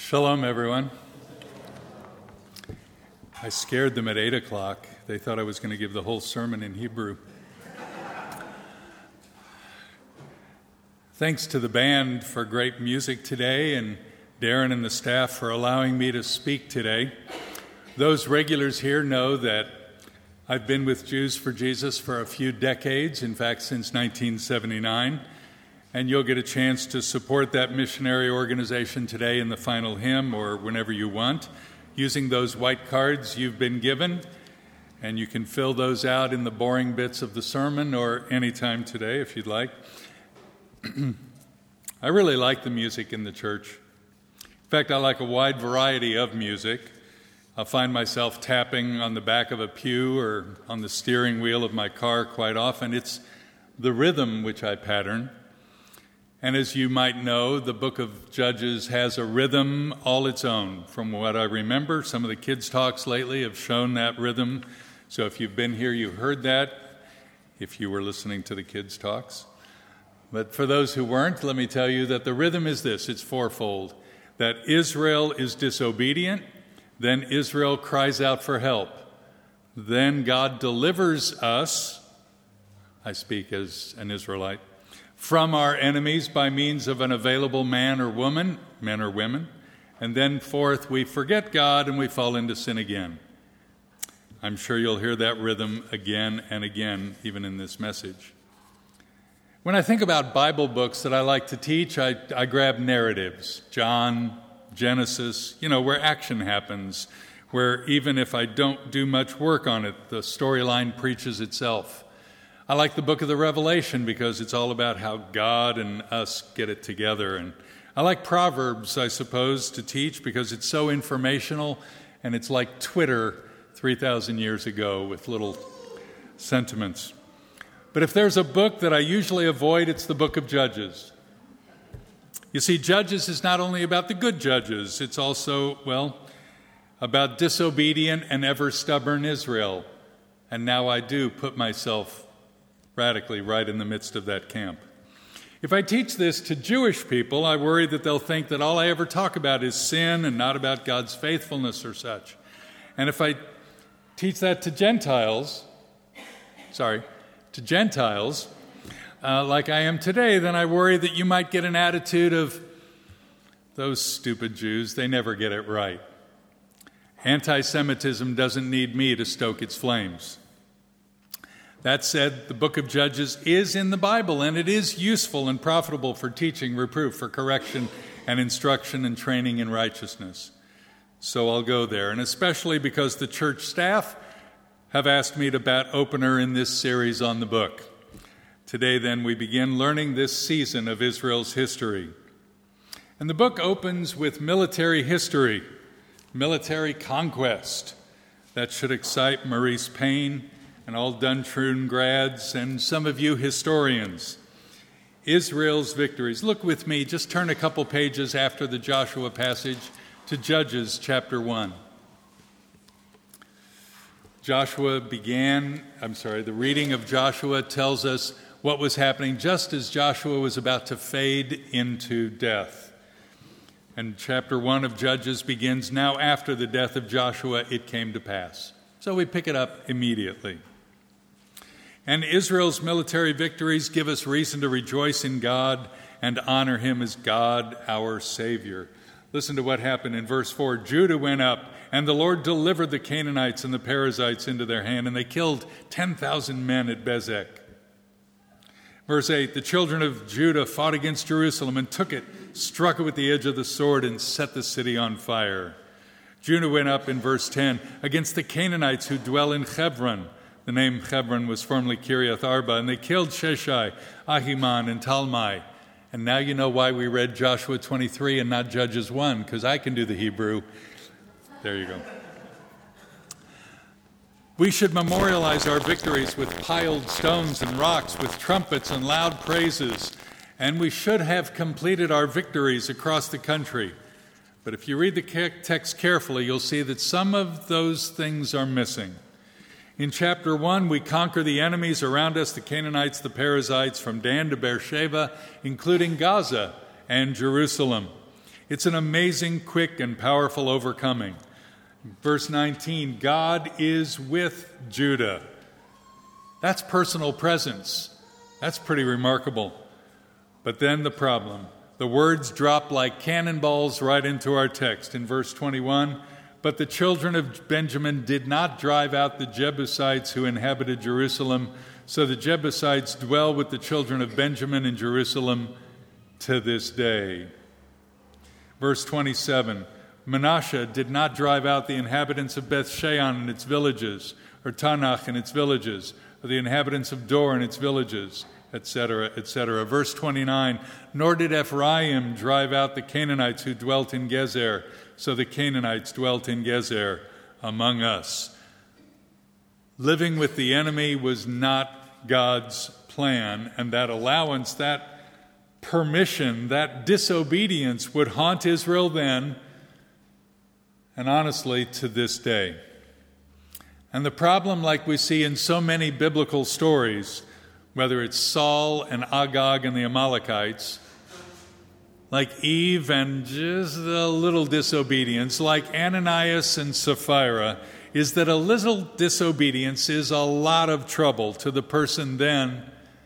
Shalom, everyone. I scared them at 8 o'clock. They thought I was going to give the whole sermon in Hebrew. Thanks to the band for great music today, and Darren and the staff for allowing me to speak today. Those regulars here know that I've been with Jews for Jesus for a few decades, in fact, since 1979. And you'll get a chance to support that missionary organization today in the final hymn or whenever you want, using those white cards you've been given. And you can fill those out in the boring bits of the sermon or anytime today if you'd like. I really like the music in the church. In fact, I like a wide variety of music. I'll find myself tapping on the back of a pew or on the steering wheel of my car quite often. It's the rhythm which I pattern. And as you might know, the book of Judges has a rhythm all its own. From what I remember, some of the kids' talks lately have shown that rhythm. So if you've been here, you heard that, if you were listening to the kids' talks. But for those who weren't, let me tell you that the rhythm is this. It's fourfold. That Israel is disobedient, then Israel cries out for help. Then God delivers us, I speak as an Israelite, from our enemies by means of an available man or woman, men or women, and then fourth, we forget God and we fall into sin again. I'm sure you'll hear that rhythm again and again, even in this message. When I think about Bible books that I like to teach, I grab narratives, John, Genesis, where action happens, where even if I don't do much work on it, the storyline preaches itself. I like the book of the Revelation because it's all about how God and us get it together. And I like Proverbs, I suppose, to teach because it's so informational and it's like Twitter 3,000 years ago with little sentiments. But if there's a book that I usually avoid, it's the book of Judges. You see, Judges is not only about the good judges, it's also, about disobedient and ever stubborn Israel. And now I do put myself radically right in the midst of that camp. If I teach this to Jewish people, I worry that they'll think that all I ever talk about is sin and not about God's faithfulness or such. And if I teach that to Gentiles, like I am today, then I worry that you might get an attitude of, those stupid Jews, they never get it right. Anti-Semitism doesn't need me to stoke its flames. That said, the book of Judges is in the Bible, and it is useful and profitable for teaching, reproof, for correction and instruction and training in righteousness. So I'll go there, and especially because the church staff have asked me to bat opener in this series on the book. Today, then, we begin learning this season of Israel's history. And the book opens with military history, military conquest. That should excite Maurice Payne and all Duntroon grads, and some of you historians. Israel's victories. Look with me, just turn a couple pages after the Joshua passage to Judges chapter 1. The reading of Joshua tells us what was happening just as Joshua was about to fade into death. And chapter 1 of Judges begins, now after the death of Joshua, it came to pass. So we pick it up immediately. And Israel's military victories give us reason to rejoice in God and honor him as God, our Savior. Listen to what happened in verse 4. Judah went up, and the Lord delivered the Canaanites and the Perizzites into their hand, and they killed 10,000 men at Bezek. Verse 8, the children of Judah fought against Jerusalem and took it, struck it with the edge of the sword, and set the city on fire. Judah went up, in verse 10, against the Canaanites who dwell in Hebron. The name Hebron was formerly Kiriath Arba, and they killed Sheshai, Ahiman, and Talmai. And now you know why we read Joshua 23 and not Judges 1, because I can do the Hebrew. There you go. We should memorialize our victories with piled stones and rocks, with trumpets and loud praises. And we should have completed our victories across the country. But if you read the text carefully, you'll see that some of those things are missing. In chapter 1, we conquer the enemies around us, the Canaanites, the Perizzites, from Dan to Beersheba, including Gaza and Jerusalem. It's an amazing, quick, and powerful overcoming. Verse 19, God is with Judah. That's personal presence. That's pretty remarkable. But then the problem. The words drop like cannonballs right into our text. In verse 21, but the children of Benjamin did not drive out the Jebusites who inhabited Jerusalem, so the Jebusites dwell with the children of Benjamin in Jerusalem to this day. Verse 27, Manasseh did not drive out the inhabitants of Beth-shean and its villages, or Tanach and its villages, or the inhabitants of Dor and its villages, etc., etc. Verse 29, nor did Ephraim drive out the Canaanites who dwelt in Gezer, so the Canaanites dwelt in Gezer among us. Living with the enemy was not God's plan, and that allowance, that permission, that disobedience would haunt Israel then, and honestly to this day. And the problem, like we see in so many biblical stories, whether it's Saul and Agag and the Amalekites, like Eve and just a little disobedience, like Ananias and Sapphira, is that a little disobedience is a lot of trouble to the person then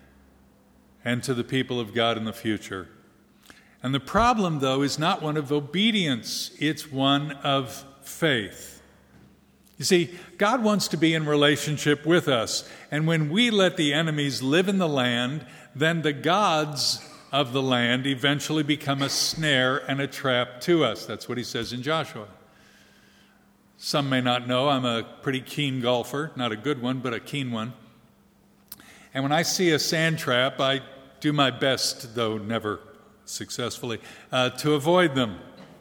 and to the people of God in the future. And the problem, though, is not one of obedience, it's one of faith. You see, God wants to be in relationship with us, and when we let the enemies live in the land, then the gods of the land eventually become a snare and a trap to us. That's what he says in Joshua. Some may not know I'm a pretty keen golfer, not a good one, but a keen one. And when I see a sand trap, I do my best, though never successfully, to avoid them.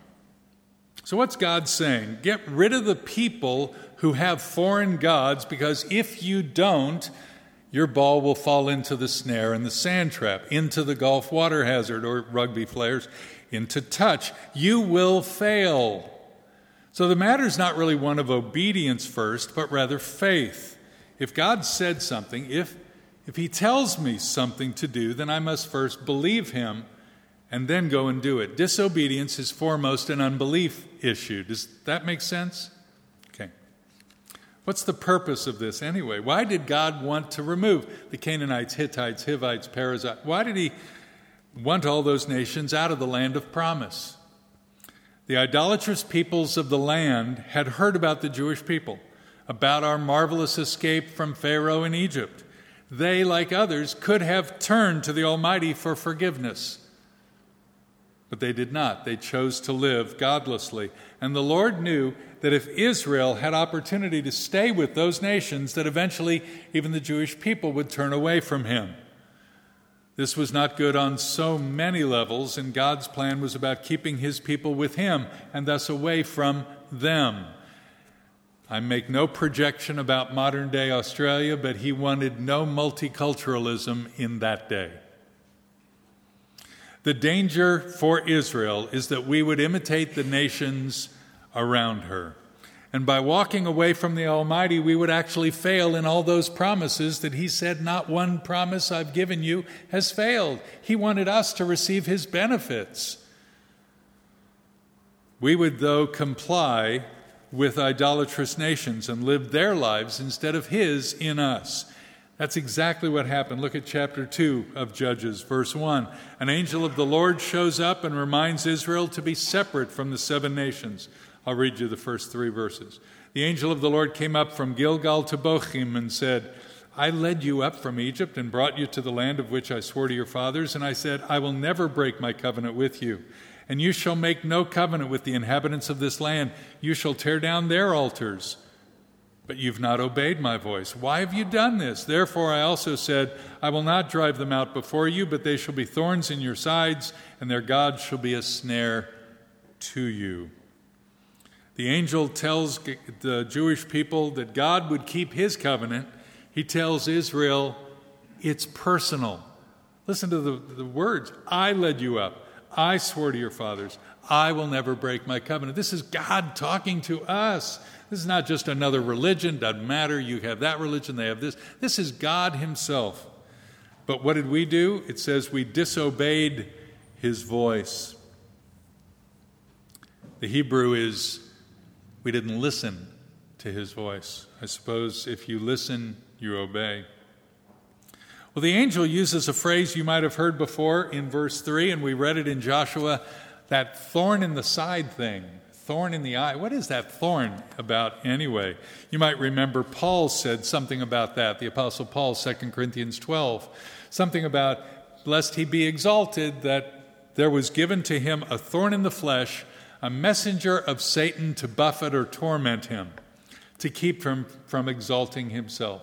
So what's God saying? Get rid of the people who have foreign gods, because if you don't, your ball will fall into the snare and the sand trap, into the Gulf water hazard, or rugby flares, into touch. You will fail. So the matter is not really one of obedience first, but rather faith. If God said something, if he tells me something to do, then I must first believe him and then go and do it. Disobedience is foremost an unbelief issue. Does that make sense? Okay. What's the purpose of this anyway? Why did God want to remove the Canaanites, Hittites, Hivites, Perizzites? Why did he want all those nations out of the land of promise? The idolatrous peoples of the land had heard about the Jewish people, about our marvelous escape from Pharaoh in Egypt. They, like others, could have turned to the Almighty for forgiveness. But they did not. They chose to live godlessly. And the Lord knew that if Israel had opportunity to stay with those nations, that eventually even the Jewish people would turn away from him. This was not good on so many levels, and God's plan was about keeping his people with him and thus away from them. I make no projection about modern-day Australia, but he wanted no multiculturalism in that day. The danger for Israel is that we would imitate the nations around her. And by walking away from the Almighty, we would actually fail in all those promises that he said, not one promise I've given you has failed. He wanted us to receive his benefits. We would, though, comply with idolatrous nations and live their lives instead of his in us. That's exactly what happened. Look at chapter 2 of Judges, verse 1. An angel of the Lord shows up and reminds Israel to be separate from the 7 nations. I'll read you the first 3 verses. The angel of the Lord came up from Gilgal to Bochim and said, I led you up from Egypt and brought you to the land of which I swore to your fathers, and I said, I will never break my covenant with you. And you shall make no covenant with the inhabitants of this land. You shall tear down their altars. But you've not obeyed my voice. Why have you done this? Therefore I also said, I will not drive them out before you, but they shall be thorns in your sides, and their God shall be a snare to you. The angel tells the Jewish people that God would keep his covenant. He tells Israel it's personal. Listen to the words. I led you up. I swore to your fathers, I will never break my covenant. This is God talking to us. This is not just another religion. Doesn't matter. You have that religion, they have this. This is God himself. But what did we do? It says we disobeyed his voice. The Hebrew is, we didn't listen to his voice. I suppose if you listen, you obey. Well, the angel uses a phrase you might have heard before in verse 3, and we read it in Joshua, that thorn in the side thing, thorn in the eye. What is that thorn about anyway? You might remember Paul said something about that, the Apostle Paul, 2 Corinthians 12, something about, lest he be exalted, that there was given to him a thorn in the flesh, a messenger of Satan to buffet or torment him, to keep him from exalting himself.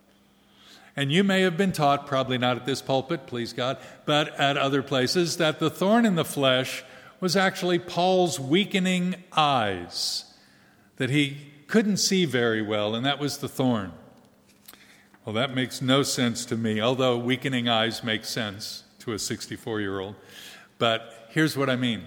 And you may have been taught, probably not at this pulpit, please God, but at other places, that the thorn in the flesh was actually Paul's weakening eyes, that he couldn't see very well, and that was the thorn. Well, that makes no sense to me, although weakening eyes make sense to a 64-year-old. But here's what I mean.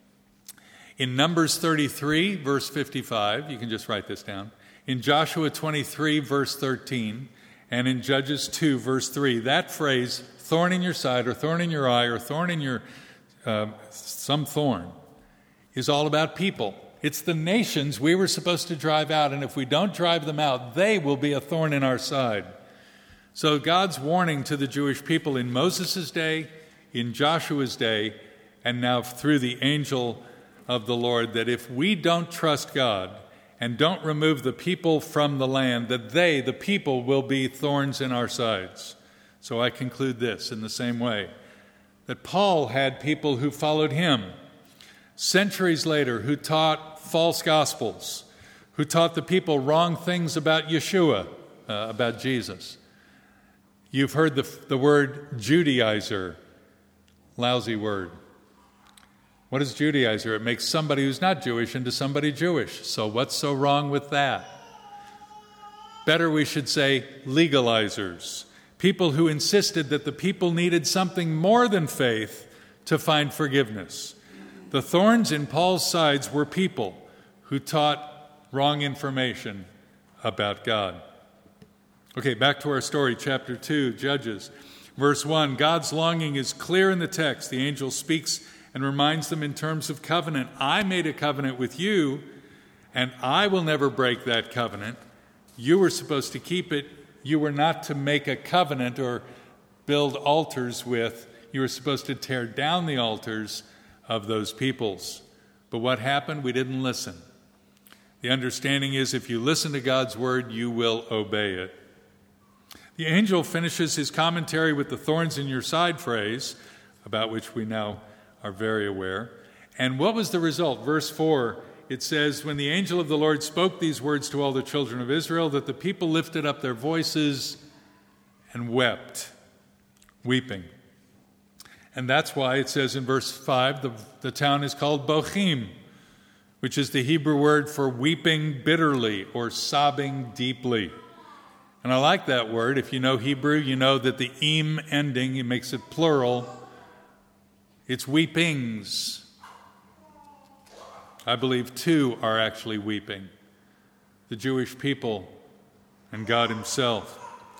In Numbers 33, verse 55, you can just write this down, in Joshua 23, verse 13, and in Judges 2, verse 3, that phrase, thorn in your side, or thorn in your eye, or thorn in your, some thorn, is all about people. It's the nations we were supposed to drive out, and if we don't drive them out, they will be a thorn in our side. So God's warning to the Jewish people in Moses' day, in Joshua's day, and now through the angel of the Lord, that if we don't trust God and don't remove the people from the land, that they, the people, will be thorns in our sides. So I conclude this in the same way, that Paul had people who followed him centuries later who taught false gospels, who taught the people wrong things about Yeshua, about Jesus. You've heard the word Judaizer, lousy word. What is Judaizer? It makes somebody who's not Jewish into somebody Jewish. So what's so wrong with that? Better we should say legalizers, people who insisted that the people needed something more than faith to find forgiveness. The thorns in Paul's sides were people who taught wrong information about God. Okay, back to our story, chapter 2, Judges. Verse 1, God's longing is clear in the text. The angel speaks and reminds them in terms of covenant. I made a covenant with you, and I will never break that covenant. You were supposed to keep it. You were not to make a covenant or build altars with. You were supposed to tear down the altars of those peoples. But what happened? We didn't listen. The understanding is if you listen to God's word, you will obey it. The angel finishes his commentary with the thorns in your side phrase, about which we now are very aware. And what was the result? Verse 4, it says, when the angel of the Lord spoke these words to all the children of Israel, that the people lifted up their voices and wept, weeping. And that's why it says in verse 5, the town is called Bochim, which is the Hebrew word for weeping bitterly or sobbing deeply. And I like that word. If you know Hebrew, you know that the im ending, it makes it plural. It's weepings. I believe two are actually weeping. The Jewish people and God himself.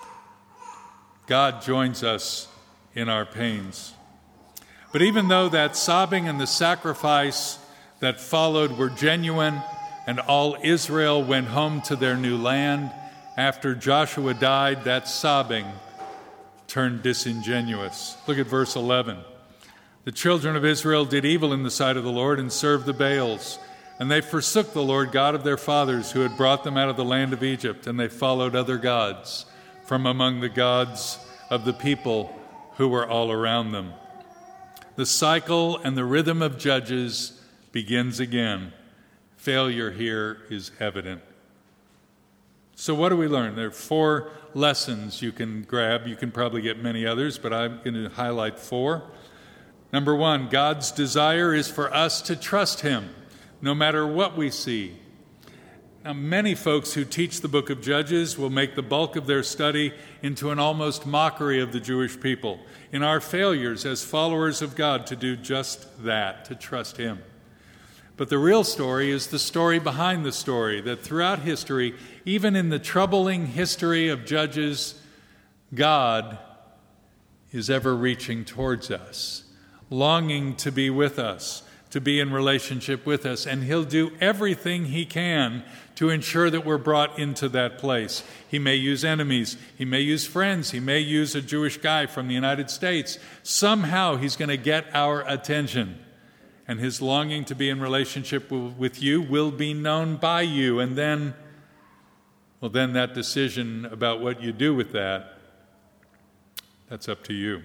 God joins us in our pains. But even though that sobbing and the sacrifice that followed were genuine, and all Israel went home to their new land, after Joshua died, that sobbing turned disingenuous. Look at verse 11. The children of Israel did evil in the sight of the Lord and served the Baals. And they forsook the Lord God of their fathers who had brought them out of the land of Egypt, and they followed other gods from among the gods of the people who were all around them. The cycle and the rhythm of Judges begins again. Failure here is evident. So what do we learn? There are 4 lessons you can grab. You can probably get many others, but I'm going to highlight 4. Number 1, God's desire is for us to trust him, no matter what we see. Now, many folks who teach the book of Judges will make the bulk of their study into an almost mockery of the Jewish people, in our failures as followers of God to do just that, to trust him. But the real story is the story behind the story, that throughout history, even in the troubling history of Judges, God is ever reaching towards us, longing to be with us, to be in relationship with us, and he'll do everything he can to ensure that we're brought into that place. He may use enemies, he may use friends, he may use a Jewish guy from the United States. Somehow he's going to get our attention, and his longing to be in relationship with you will be known by you, and then that decision about what you do with that's up to you.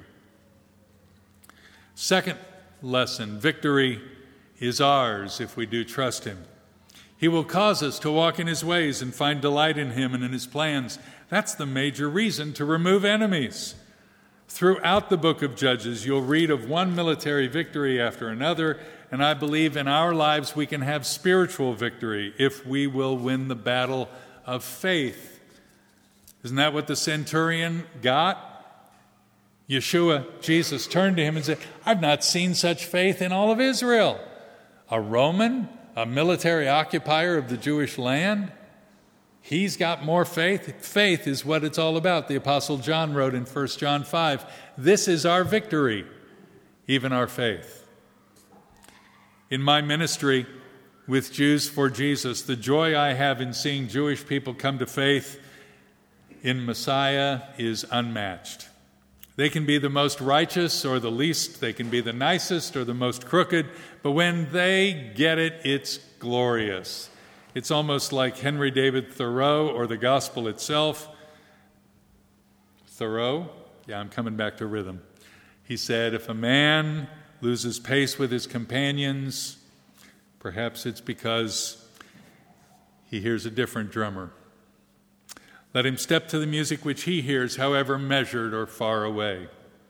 Second lesson, victory is ours if we do trust him. He will cause us to walk in his ways and find delight in him and in his plans. That's the major reason to remove enemies. Throughout the book of Judges, you'll read of one military victory after another, and I believe in our lives we can have spiritual victory if we will win the battle of faith. Isn't that what the centurion got? Yeshua, Jesus, turned to him and said, I've not seen such faith in all of Israel. A Roman, a military occupier of the Jewish land, he's got more faith. Faith is what it's all about. The Apostle John wrote in 1 John 5, this is our victory, even our faith. In my ministry with Jews for Jesus, the joy I have in seeing Jewish people come to faith in Messiah is unmatched. They can be the most righteous or the least, they can be the nicest or the most crooked, but when they get it, it's glorious. It's almost like Henry David Thoreau or the gospel itself. Thoreau? Yeah, I'm coming back to rhythm. He said, if a man loses pace with his companions, perhaps it's because he hears a different drummer. Let him step to the music which he hears, however measured or far away.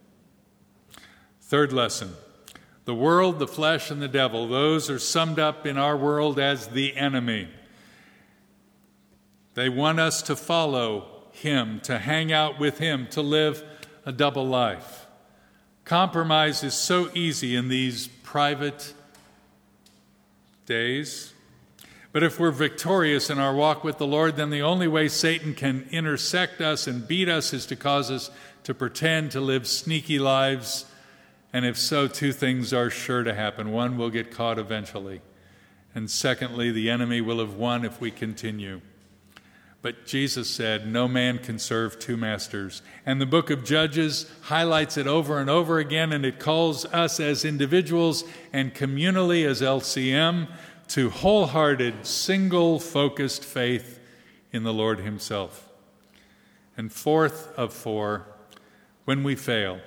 Third lesson, the world, the flesh, and the devil, those are summed up in our world as the enemy. They want us to follow him, to hang out with him, to live a double life. Compromise is so easy in these private days. But if we're victorious in our walk with the Lord, then the only way Satan can intersect us and beat us is to cause us to pretend to live sneaky lives. And if so, two things are sure to happen. One, we'll get caught eventually. And secondly, the enemy will have won if we continue. But Jesus said, no man can serve two masters. And the book of Judges highlights it over and over again, and it calls us as individuals and communally as LCM to wholehearted, single-focused faith in the Lord himself. And fourth of four, when we fail,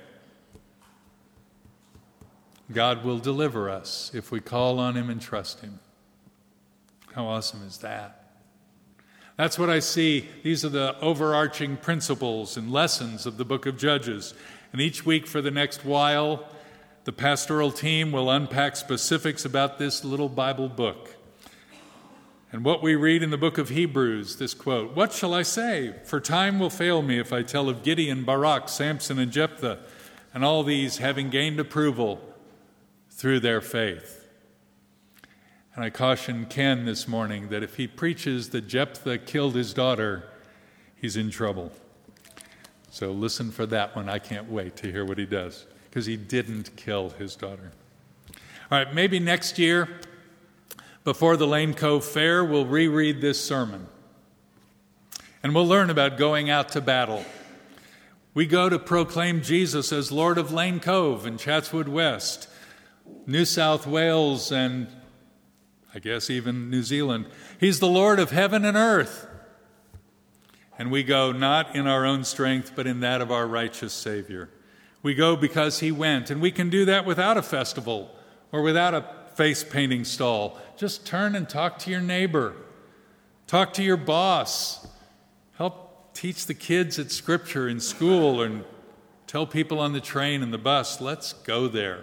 God will deliver us if we call on him and trust him. How awesome is that? That's what I see. These are the overarching principles and lessons of the book of Judges. And each week for the next while, the pastoral team will unpack specifics about this little Bible book. And what we read in the book of Hebrews, this quote, what shall I say? For time will fail me if I tell of Gideon, Barak, Samson, and Jephthah, and all these having gained approval through their faith. And I caution Ken this morning that if he preaches that Jephthah killed his daughter, he's in trouble. So listen for that one. I can't wait to hear what he does, because he didn't kill his daughter. All right, maybe next year, before the Lane Cove Fair, we'll reread this sermon. And we'll learn about going out to battle. We go to proclaim Jesus as Lord of Lane Cove in Chatswood West, New South Wales, and I guess even New Zealand. He's the Lord of heaven and earth. And we go not in our own strength, but in that of our righteous Savior. We go because he went, and we can do that without a festival or without a face painting stall. Just turn and talk to your neighbor. Talk to your boss. Help teach the kids at Scripture in school, and tell people on the train and the bus, let's go there.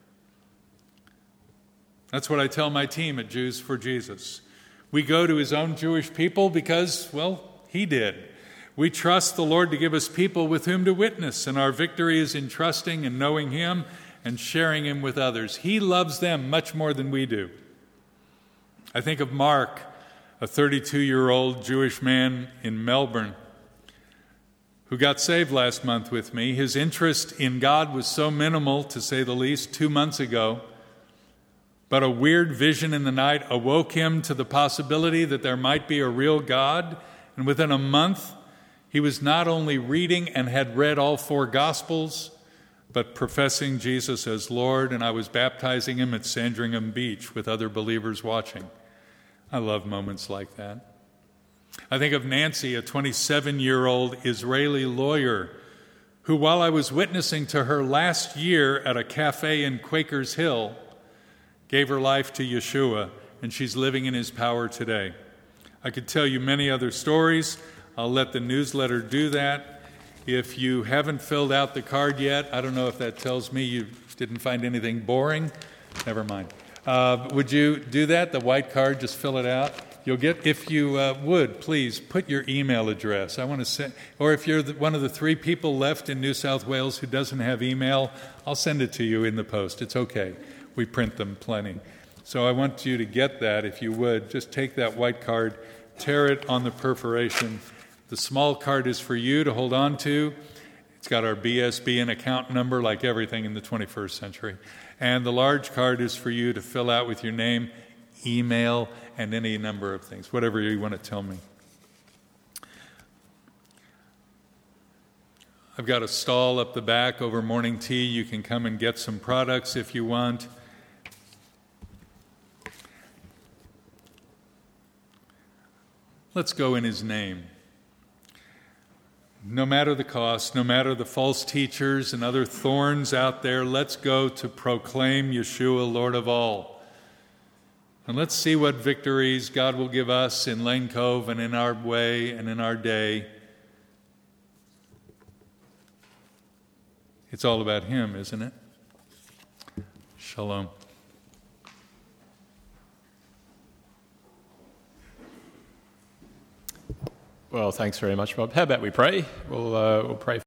That's what I tell my team at Jews for Jesus. We go to his own Jewish people because, well, he did. We trust the Lord to give us people with whom to witness, and our victory is in trusting and knowing him and sharing him with others. He loves them much more than we do. I think of Mark, a 32-year-old Jewish man in Melbourne who got saved last month with me. His interest in God was so minimal, to say the least, 2 months ago. but a weird vision in the night awoke him to the possibility that there might be a real God, and within a month, he was not only reading and had read all 4 Gospels, but professing Jesus as Lord, and I was baptizing him at Sandringham Beach with other believers watching. I love moments like that. I think of Nancy, a 27-year-old Israeli lawyer, who, while I was witnessing to her last year at a cafe in Quakers Hill, gave her life to Yeshua, and she's living in his power today. I could tell you many other stories. I'll let the newsletter do that. If you haven't filled out the card yet, I don't know if that tells me you didn't find anything boring. Never mind. Would you do that, the white card, just fill it out? You'll get, if you would, please put your email address. I want to send, or if you're one of the 3 people left in New South Wales who doesn't have email, I'll send it to you in the post. It's okay. We print them plenty. So I want you to get that, if you would. Just take that white card, tear it on the perforation. The small card is for you to hold on to. It's got our BSB and account number, like everything in the 21st century. And the large card is for you to fill out with your name, email, and any number of things, whatever you want to tell me. I've got a stall up the back over morning tea. You can come and get some products if you want. Let's go in his name. No matter the cost, no matter the false teachers and other thorns out there, let's go to proclaim Yeshua, Lord of all. And let's see what victories God will give us in Lane Cove and in our way and in our day. It's all about him, isn't it? Shalom. Well, thanks very much, Rob. How about we pray? We'll pray.